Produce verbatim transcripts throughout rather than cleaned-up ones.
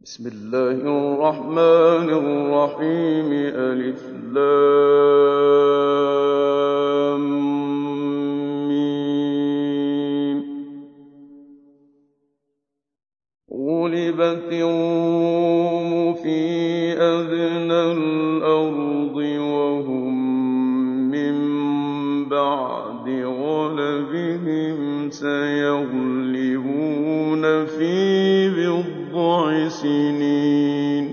بسم الله الرحمن الرحيم ألف لام ميم غلبت الروم في أدنى الأرض وهم من بعد غلبهم سيغلبون في بضع سنين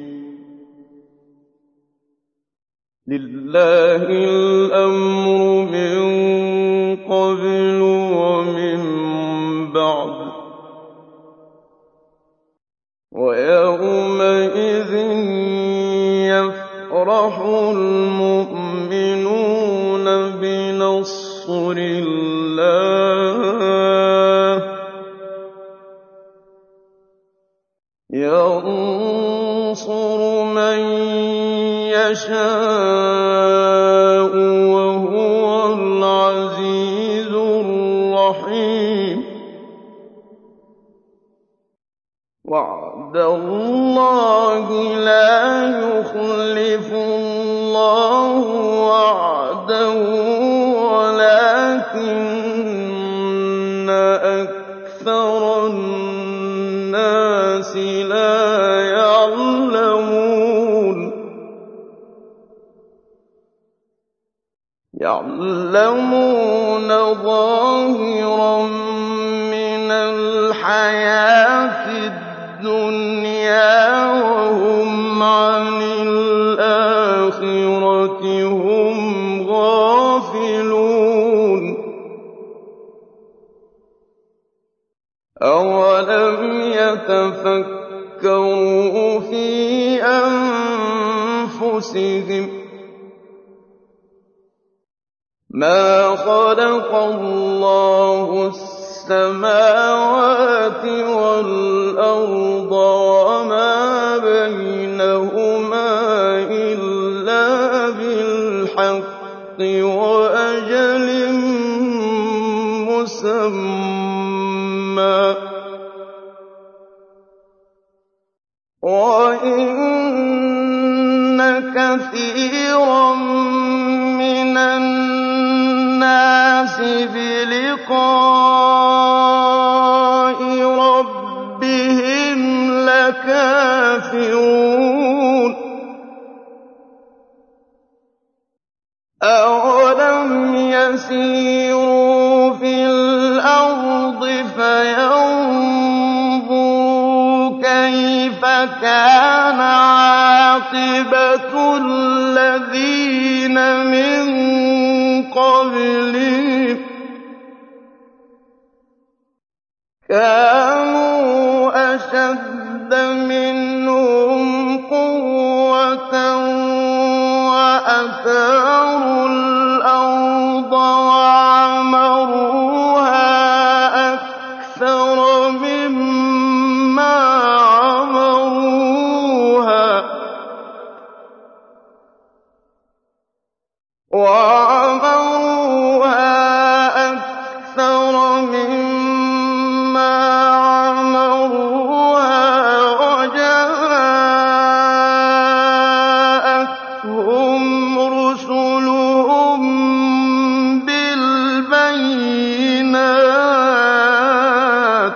لله الأمر من قبل ومن بعد ويومئذ يفرح المؤمنون بنصر الله ينصر من يشاء وهو العزيز الرحيم وعد الله لا يخلف الله وعده ولكن أكثر الناس لا يعلمون يعلمون ظاهرا من الحياة الدنيا وهم عن الآخرة هم غافلون أولم يتفكروا في أنفسهم ما خلق الله السماوات والأرض وما بينهما إلا بالحق وأجل مسمى وَإِنَّ كَثِيرًا مِّنَ النَّاسِ بِلِقَاءِ رَبِّهِمْ لَكَافِرُونَ أَوَلَمْ يَسِيرُوا فِي الْأَرْضِ فَيَنظُرُوا كَيْفَ كَانَ عَاقِبَةُ الَّذِينَ مِن قَبْلِهِمْ كَانُوا أَشَدَّ مِنْهُمْ قُوَّةً وَأَثَارُوا الْأَرْضَ وَعَمَرُوهَا أَكْثَرَ مِمَّا عَمَرُوهَا وَعَمَرُوهَا أَكْثَرَ مِمَّا عَمَرُوهَا وَجَاءَتْهُمْ رُسُلُهُم بِالْبَيِّنَاتِ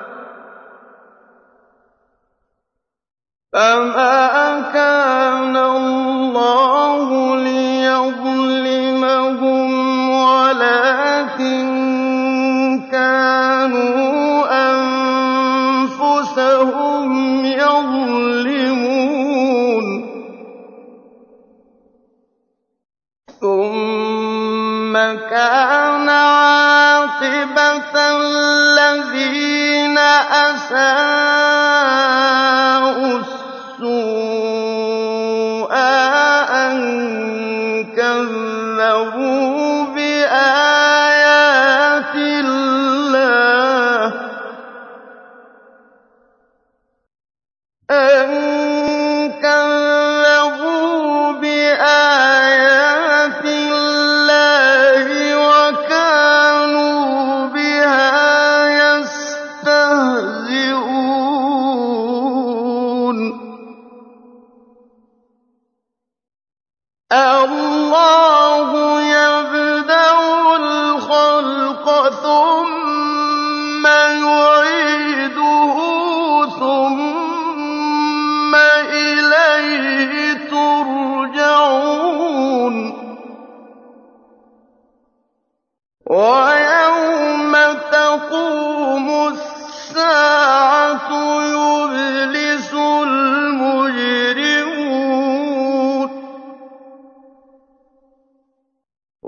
فَمَا كَانَ اللَّهُ لِيَظْلِمَهُمْ وَلَٰكِن كَانُوا أَنفُسَهُمْ يَظْلِمُونَ ثُمَّ كَانَ عَاقِبَةَ الَّذِينَ أَسَاءُوا السُّوءَ أَن كَذَّبُوا بِآيَاتِ اللَّهِ أَن كَذَّبُوا بِآيَاتِ اللَّهِ وَكَانُوا بِهَا يَسْتَهْزِئُونَ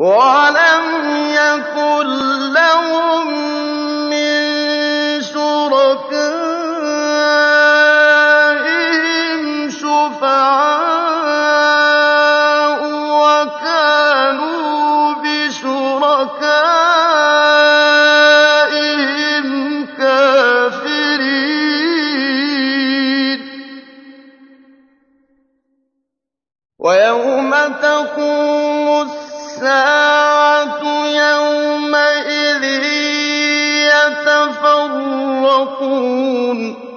وَلَمْ يَكُن لَّهُم مِّن شُرَكَائِهِمْ شُفَعَاءُ وَكَانُوا بِشُرَكَائِهِمْ كَافِرِينَ وَيَوْمَ تَقُومُ السَّاعَةُ يَوْمَئِذٍ يَتَفَرَّقُونَ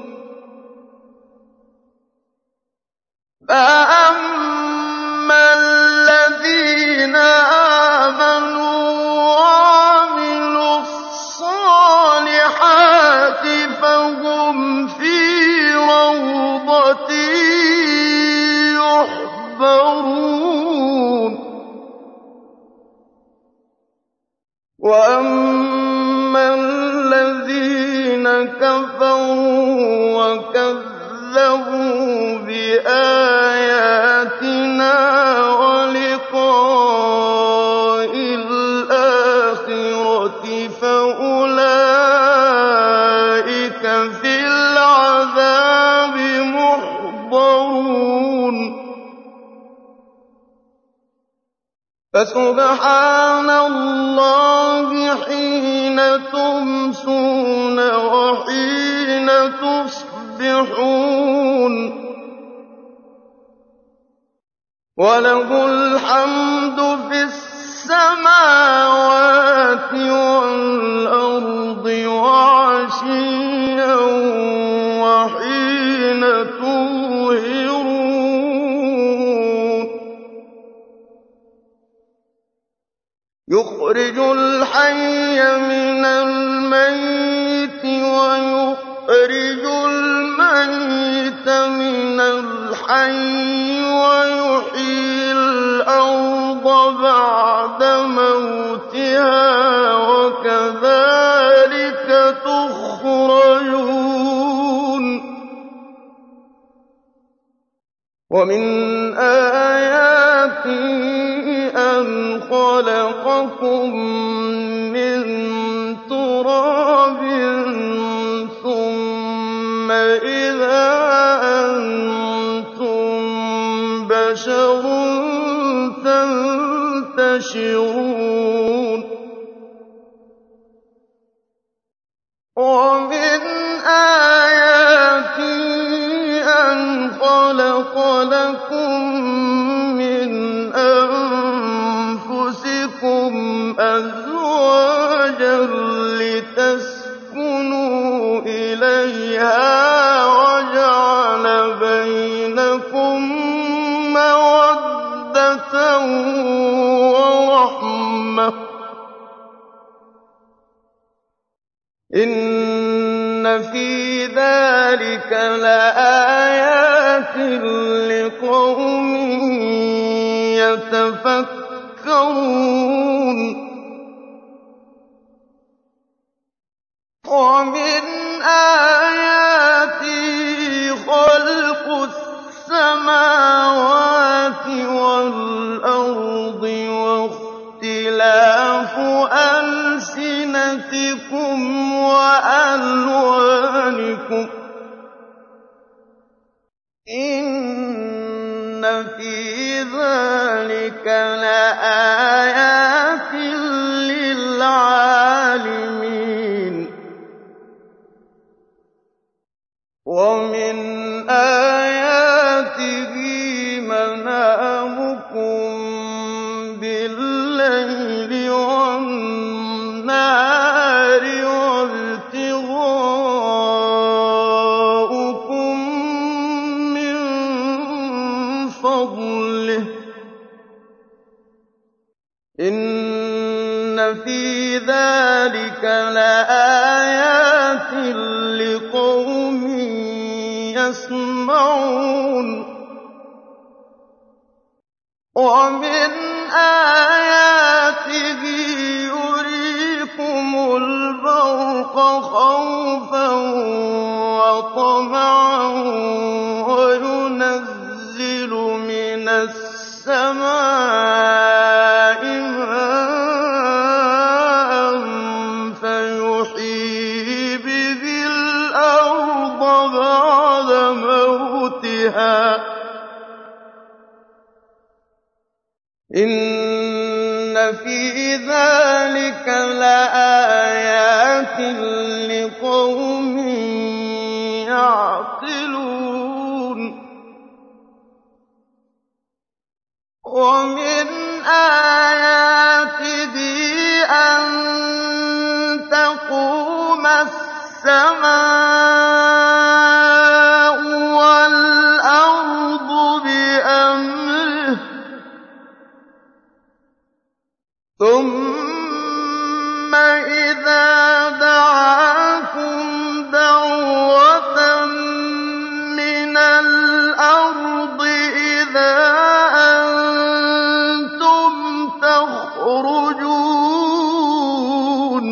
فَأَمَّا الَّذِينَ آمَنُوا وَعَمِلُوا الصَّالِحَاتِ فَهُمْ فِي رَوْضَةٍ يُحْبَرُونَ وَأَمَّا الَّذِينَ كَفَرُوا وَكَذَّبُوا بِآيَاتِنَا وَلِقَاءِ الْآخِرَةِ فَأُولَٰئِكَ فِي الْعَذَابِ مُحْضَرُونَ فَسُبْحَانَ اللَّهِ حِينَ تُمْسُونَ وَحِينَ تُصْبِحُونَ وَلَهُ الْحَمْدُ فِي السَّمَاوَاتِ وَالْأَرْضِ وَعَشِيًّا وَحِينَ تُظْهِرُونَ يُخْرِجُ الْحَيَّ مِنَ الْمَيِّتِ وَيُخْرِجُ الْمَيِّتَ مِنَ الْحَيِّ وَيُحْيِي الْأَرْضَ بَعْدَ مَوْتِهَا وَكَذَٰلِكَ تُخْرَجُونَ وَمِنْ آيَاتِهِ أَنْ خَلَقَكُم مِّن تُرَابٍ ثُمَّ إِذَا أَنتُم بَشَرٌ تَنتَشِرُونَ وَمِنْ آيَاتِهِ أَنْ خَلَقَ لَكُم مِّنْ أَنفُسِكُمْ أَزْوَاجًا لِّتَسْكُنُوا إِلَيْهَا وَجَعَلَ بَيْنَكُم مَّوَدَّةً وَرَحْمَةً ۚ إِنَّ فِي ذَٰلِكَ لَآيَاتٍ لِّقَوْمٍ يَتَفَكَّرُونَ وَمِنْ آيَاتِهِ خَلْقُ السَّمَاوَاتِ وَالْأَرْضِ وَاخْتِلَافُ أَلْسِنَتِكُمْ وَأَلْوَانِكُمْ ۚ إِنَّ فِي ذَٰلِكَ لَآيَاتٍ لِّلْعَالِمِينَ وَمِنْ آيَاتِهِ مَنَامُكُم بِاللَّيْلِ وَالنَّهَارِ وَابْتِغَاؤُكُم مِّن فَضْلِهِ ۚ إِنَّ فِي ذَٰلِكَ لَآيَاتٍ لِّقَوْمٍ يَسْمَعُونَ وَمِنْ آيَاتِهِ يُرِيكُمُ الْبَرْقَ خَوْفًا وَطَمَعًا وَيُنَزِّلُ مِنَ السَّمَاءِ مَاءً قوتها إِنَّ فِي ذَٰلِكَ لَآيَاتٍ لِّقَوْمٍ يَعْقِلُونَ وَمِنْ آيَاتِهِ أَن تَقُومَ السَّمَاءُ وَالْأَرْضُ بِأَمْرِهِ ثُمَّ إِذَا دَعَاكُمْ دَعْوَةً مِّنَ الْأَرْضِ إِذَا أَنتُمْ تَخْرُجُونَ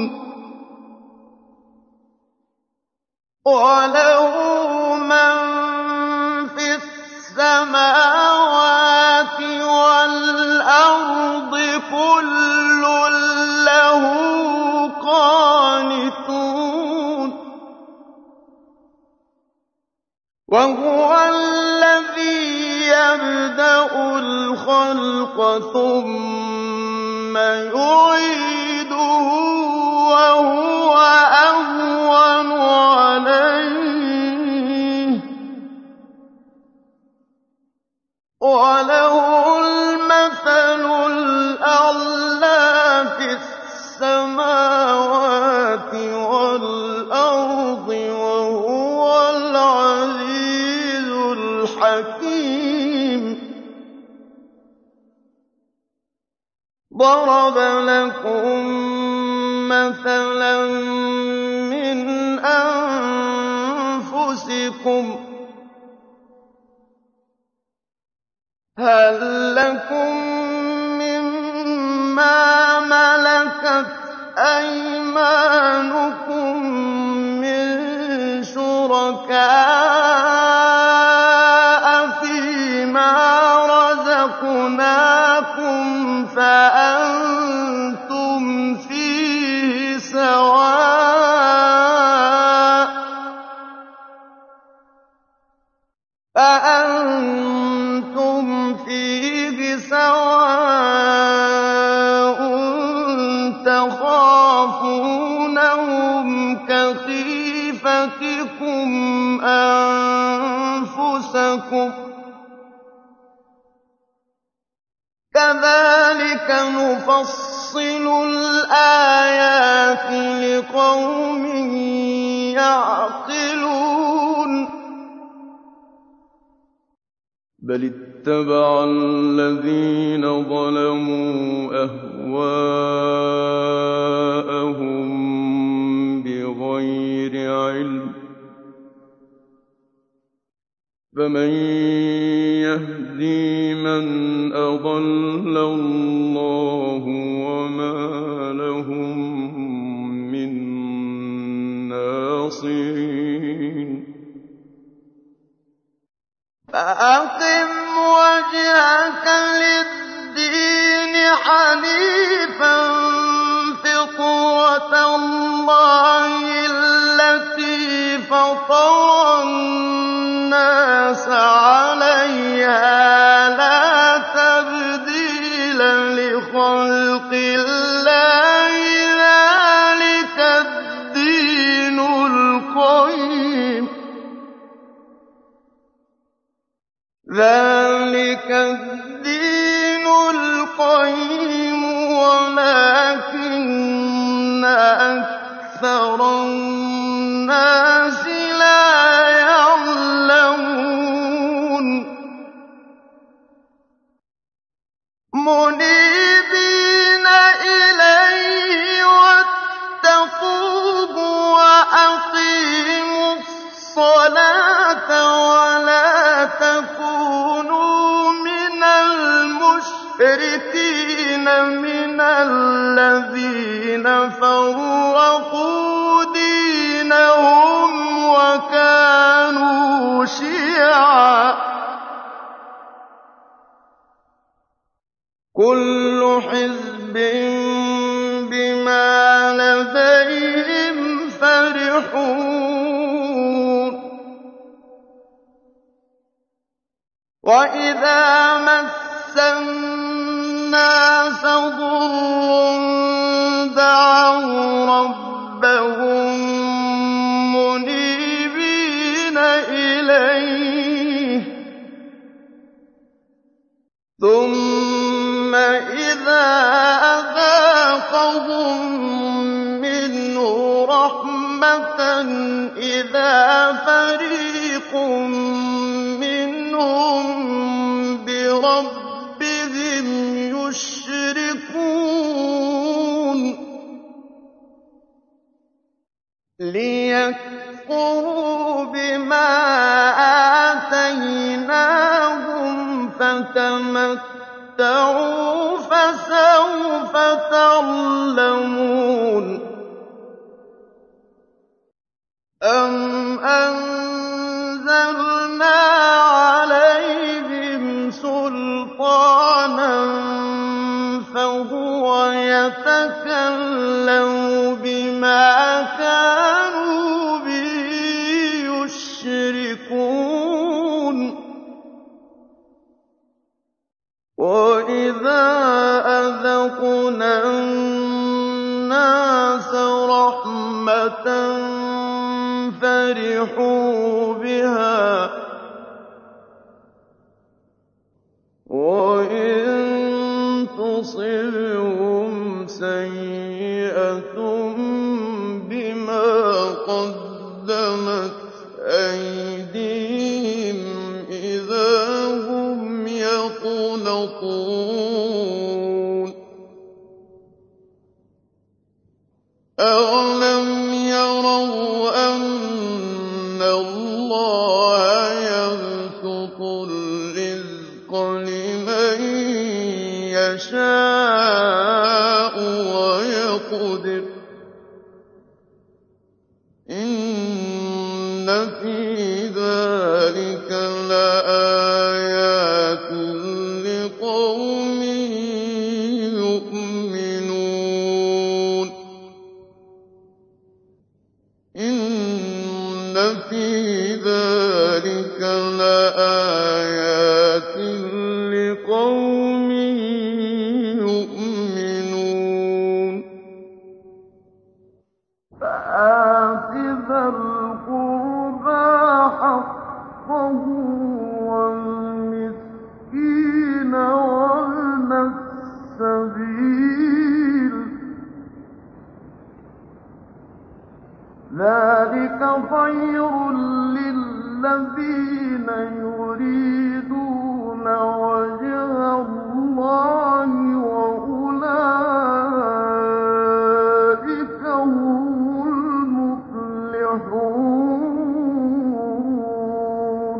وَلَهُ مَن فِي السَّمَاوَاتِ وَالْأَرْضِ كُلٌّ لَّهُ قَانِتُونَ وَهُوَ الَّذِي يَبْدَأُ الْخَلْقَ ثُمَّ يُعِيدُهُ وَهُوَ أَهْوَنُ عَلَيْهِ وَلَهُ الْمَثَلُ الْأَعْلَىٰ فِي السَّمَاوَاتِ وَالْأَرْضِ وَهُوَ الْعَزِيزُ الْحَكِيمُ ضَرَبَ لَكُم مَّثَلًا مِّنْ أَنفُسِكُمْ ۖ هَل لَّكُم مِّمَّا مَلَكَتْ أَيْمَانُكُم مِّن شُرَكَاءَ فِيمَا رَزَقْنَاكُمْ فَأَنتُمْ فِيهِ سَوَاءٌ فَأَنتُمْ فِيهِ سَوَاءٌ تَخَافُونَهُمْ كَخِيفَتِكُمْ أَنفُسَكُمْ ۚ كَذَٰلِكَ نُفَصِّلُ الْآيَاتِ لِقَوْمٍ يَعْقِلُونَ بَلِ اتَّبَعَ الَّذِينَ ظَلَمُوا أَهْوَاءَهُم بِغَيْرِ عِلْمٍ ۖ فَمَن يَهْدِي مَنْ أَضَلَّ اللَّهُ وَمَا لَهُم مِّن نَّاصِرِينَ فَأَقِمْ وَجْهَكَ لِلدِّينِ حَنِيفًا فِطْرَتَ اللَّهِ الَّتِي فَطَرَ النَّاسَ عَلَيْهَا لَا تَبْدِيلَ لِخَلْقِ اللَّهِ ۚ ذَٰلِكَ الدِّينُ الْقَيِّمُ ذَٰلِكَ الدِّينُ الْقَيِّمُ وَلَٰكِنَّ أَكْثَرَ النَّاسِ لَا يَعْلَمُونَ مُنِيبِينَ إِلَيْهِ وَاتَّقُوهُ وَأَقِيمُوا الصَّلَاةَ وَلَا تَكُونُوا مِنَ الْمُشْرِكِينَ مِنَ الَّذِينَ فَرَّقُوا دِينَهُمْ وَكَانُوا شِيَعًا ۖ كُلُّ حِزْبٍ بِمَا لَدَيْهِمْ فَرِحُونَ وَإِذَا مَسَّ النَّاسَ ضُرٌّ دَعَوْا رَبَّهُم مُّنِيبِينَ إِلَيْهِ ثُمَّ إِذَا أَذَاقَهُم مِّنْهُ رَحْمَةً إِذَا فَرِيقٌ مِّنْهُم بِرَبِّهِمْ يُشْرِكُونَ لِيَكْفُرُوا بِمَا آتَيْنَاهُمْ فَتَمَتَّعُوا فَسَوْفَ تَعْلَمُونَ أَمْ أَنزَلْنَا عَلَيْهِمْ سُلْطَانًا فَهُوَ يَتَكَلَّمُ بِمَا كَانُوا بِهِ يُشْرِكُونَ وَإِذَا أَذَقْنَا النَّاسَ رَحْمَةً فَرِحُوا بِهَا وَإِن تُصِبْهُمْ سَيِّئَةٌ بِمَا قَدَّمَتْ أَيْدِيهِمْ إِذَا هُمْ يَقْنَطُونَ أَوَلَمْ يَرَوْا أَنَّ اللَّهَ يَبْسُطُ الرِّزْقَ لِمَن يَشَاءُ وَيَقْدِرُ إِنَّ فِي ذَٰلِكَ لَآيَاتٍ لِّقَوْمٍ يُؤْمِنُونَ إِنَّ فِي ذَٰلِكَ لَآيَاتٍ لِّقَوْمٍ يُؤْمِنُونَ فَآتِ ذَا الْقُرْبَىٰ حَقَّهُ وَالْمِسْكِينَ وَابْنَ السَّبِيلِ ۚ ذَٰلِكَ خَيْرٌ لِّلَّذِينَ يُرِيدُونَ وَجْهَ اللَّهِ ۖ وَأُولَٰئِكَ هُمُ الْمُفْلِحُونَ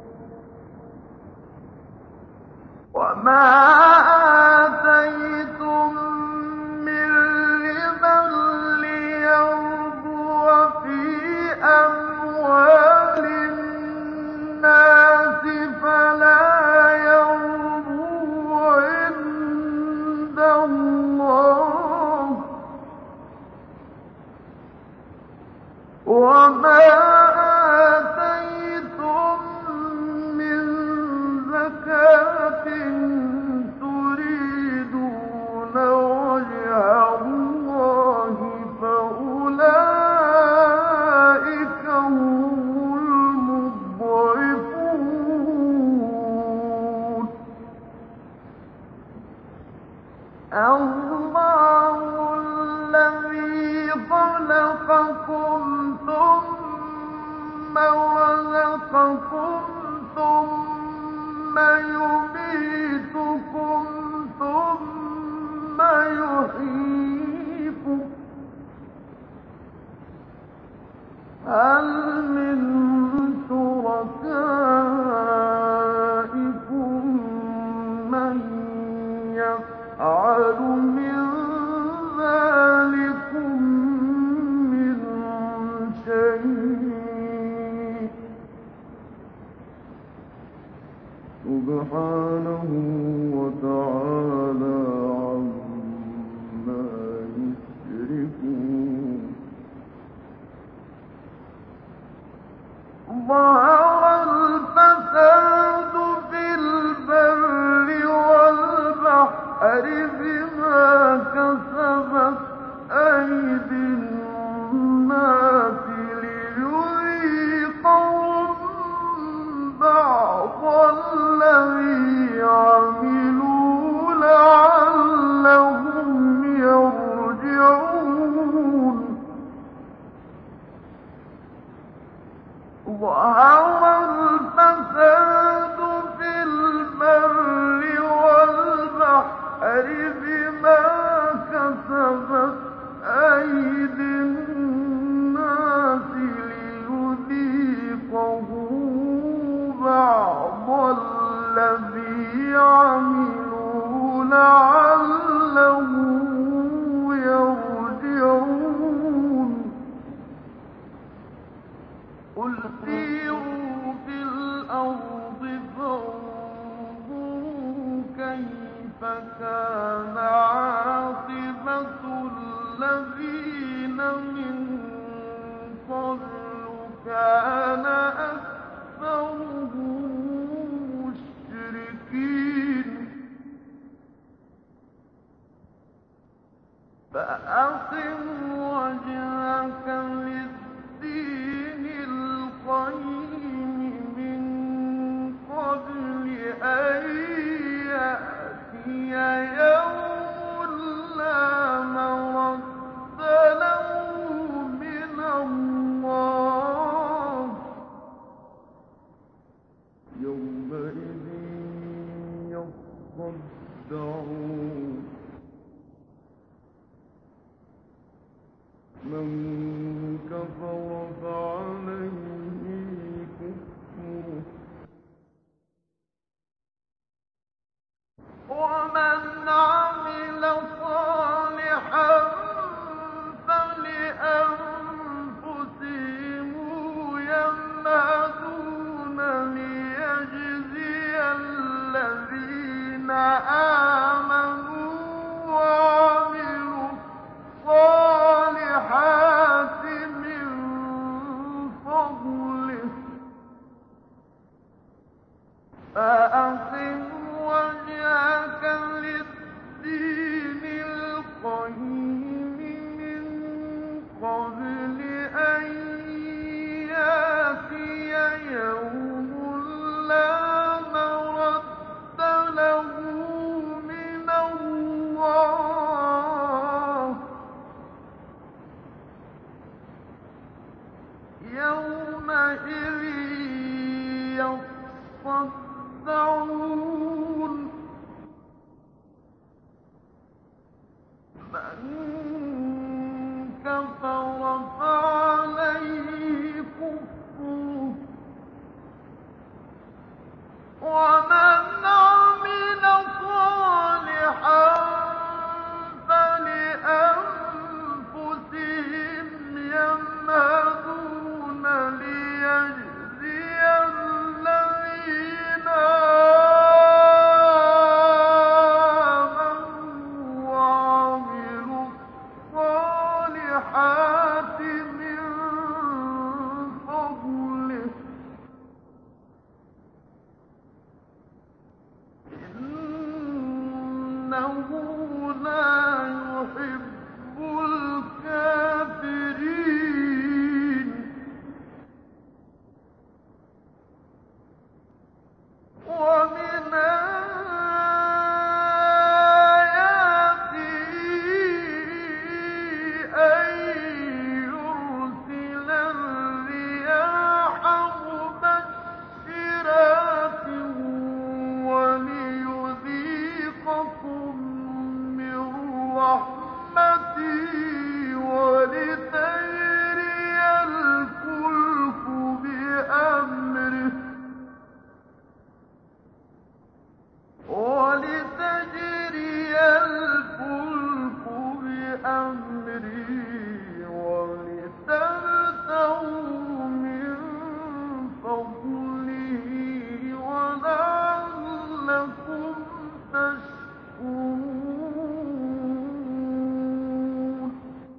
وَمَا آتَيْتُم مِّن رِّبًا لِّيَرْبُوَ فِي أَمْوَالِ النَّاسِ فَلَا يَرْبُو عِندَ اللَّهِ ۖ وَمَا آتَيْتُم مِّن زَكَاةٍ تُرِيدُونَ وَجْهَ اللَّهِ فَأُولَٰئِكَ هُمُ الْمُضْعِفُونَ اللَّهُ الَّذِي خَلَقَكُمْ ثُمَّ رَزَقَكُمْ ثُمَّ يُمِيتُكُمْ ثُمَّ يُحْيِيكُمْ ۖ هَلْ مِن شُرَكَائِكُم مَّن يَفْعَلُ مِن ذَٰلِكُم مِّن شَيْءٍ ۚ سُبْحَانَهُ وَتَعَالَىٰ عَمَّا يُشْرِكُونَ ظَهَرَ الْفَسَادُ فِي كان عاقبة الذين من قبل كان أكثرهم مشركين فأقم وجهك للدين القيم من قبل أن يأتي يوم لا مرد له من الله يومئذ يصدعون من كفر فعليه كفره ومن عمل صالحا فلأنفسهم يمهدون ليجزي الذين آمنوا وعملوا الصالحات من فضله فأقم وجهك للدين القيم من قبل أن يأتي يوم لا مرد له من الله يومئذ يصدعون من كفر فعليه كفره ومن عمل صالحا فلأنفسهم يمهدون ليجزي الذين آمنوا وعملوا الصالحات من فضله إنه لا يحب الكافرين ومن آياته أن يرسل الرياح مبشرات وليذيقكم من رحمته ولتجري الفلك بأمره ولتجري الفلك بأمره ولتبتغوا من فضله ولعلكم تشكرون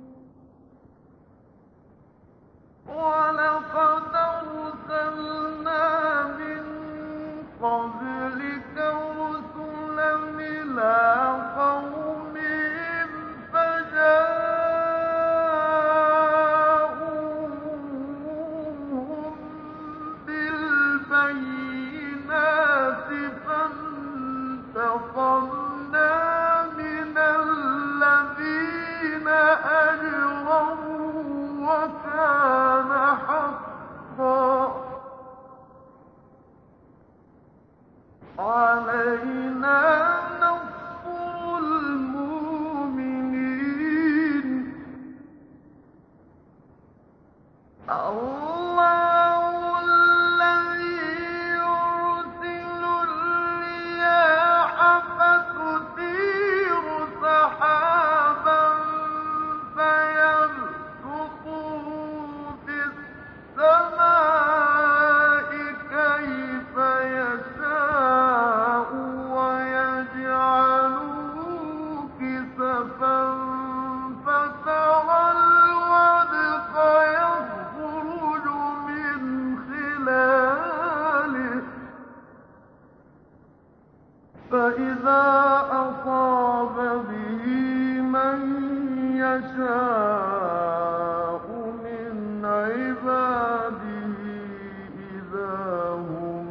ولقد أرسلنا من قبلك رسلا إلى قومهم فجاءوهم بالبينات فانتقمنا من الذين أجرموا وكان حقا علينا نصر المؤمنين الله الذي يرسل الرياح فتثير سحابا فيبسطه في السماء كيف يشاء ويجعله فإذا أصاب به من يشاء من عباده إذا هم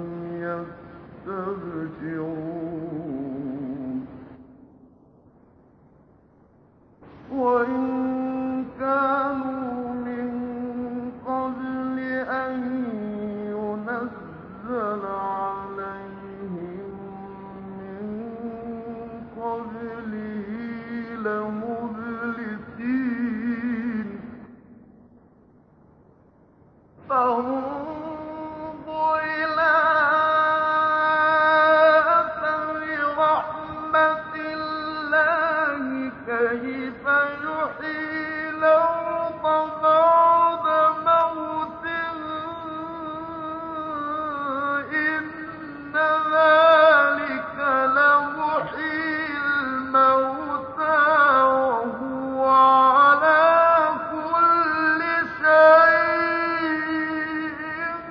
يستبشرون وإن كانوا من قبل أن ينزل عليهم من قبله لمبلسين فانظر إلى أثر رحمة الله كيف يحيي الأرض بعد موتها إن ذلك لمحيي الموتى وهو على كل شيء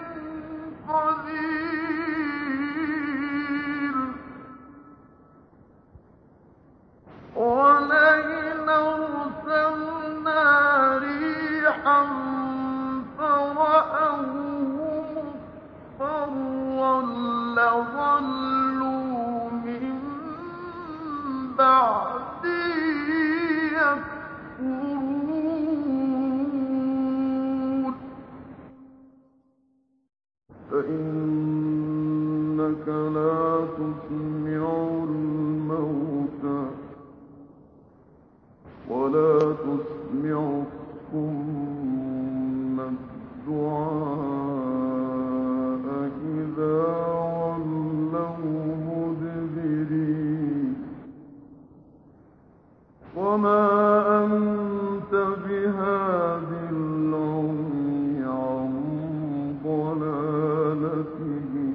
قدير ولئن أرسلنا ريحا فرأوه مصفرا لظلوا من بعده يكفرون فإنك لا تسمع الموتى ولا تسمع الصم الدعاء إذا ولوا مدبرين وما أنت بهاد العمي عن ضلالتهم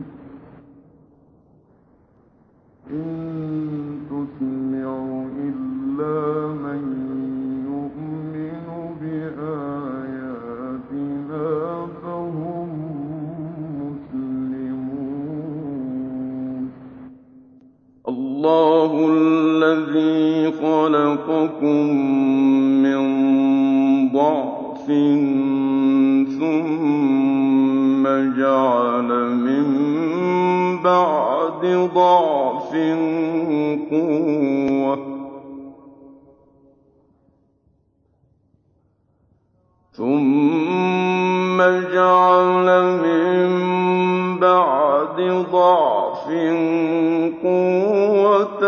إن تسمع إلا من يؤمن بآياتنا فهم مسلمون الله الذي خلقكم من ضعف ثم جعل من بعد ضعف قوة ثم جعل من بعد ضعف قوة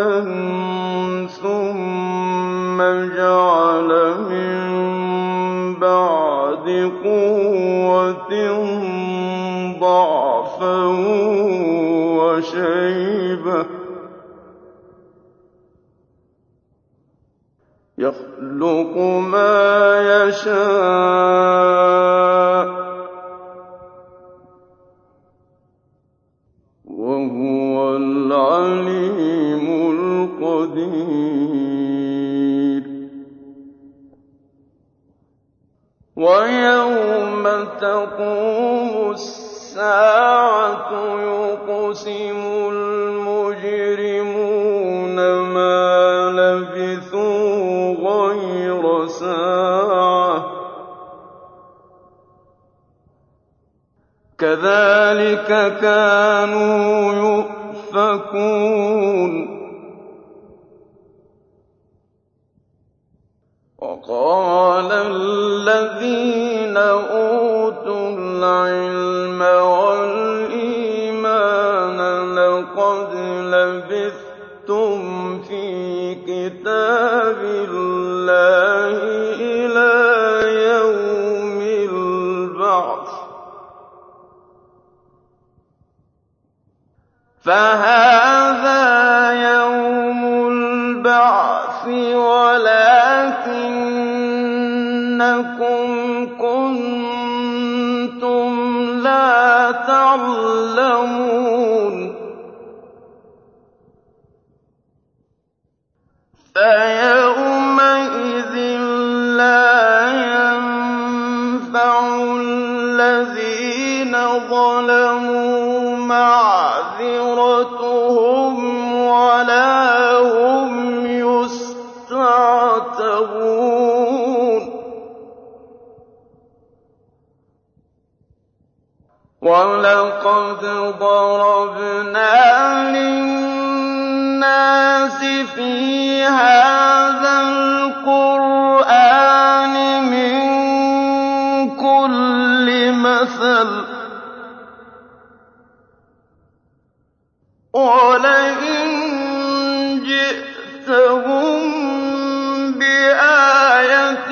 ثم جعل من بعد قوة ضعفا وشيبة يخلق ما يشاء وهو العليم القدير ويوم تقوم الساعة يقسم المجرمون ما لبثوا غير ساعة كذلك كانوا يؤفكون وقال الذين أوتوا العلم والإيمان لقد لبثتم في كتاب الله إلى يوم البعث فهذا يوم البعث ولكنكم كنتم لا تعلمون فيومئذ لا ينفع الذين ظلموا معذرتهم ولا وَلَقَدْ ضَرَبْنَا لِلنَّاسِ فِي هَٰذَا الْقُرْآنِ مِن كُلِّ مَثَلٍ ۚ وَلَئِن جِئْتَهُم بِآيَةٍ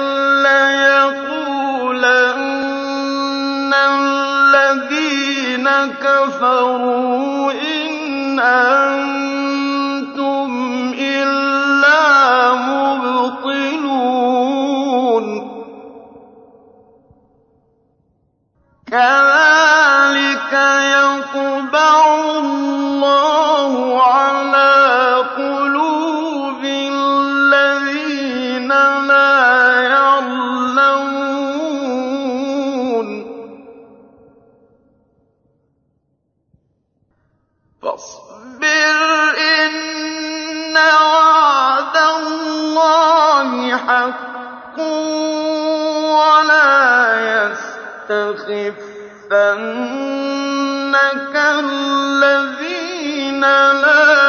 لَّيَقُولَنَّ الَّذِينَ كَفَرُوا إِنْ أَنتُمْ إِلَّا مُبْطِلُونَ كَذَٰلِكَ يَطْبَعُ اللَّهُ عَلَىٰ قُلُوبِ الَّذِينَ لَا يَعْلَمُونَ فَاصْبِرْ إِنَّ وَعْدَ اللَّهِ حَقٌّ وَلَا يَسْتَخِفَّنَّكَ الَّذِينَ لَا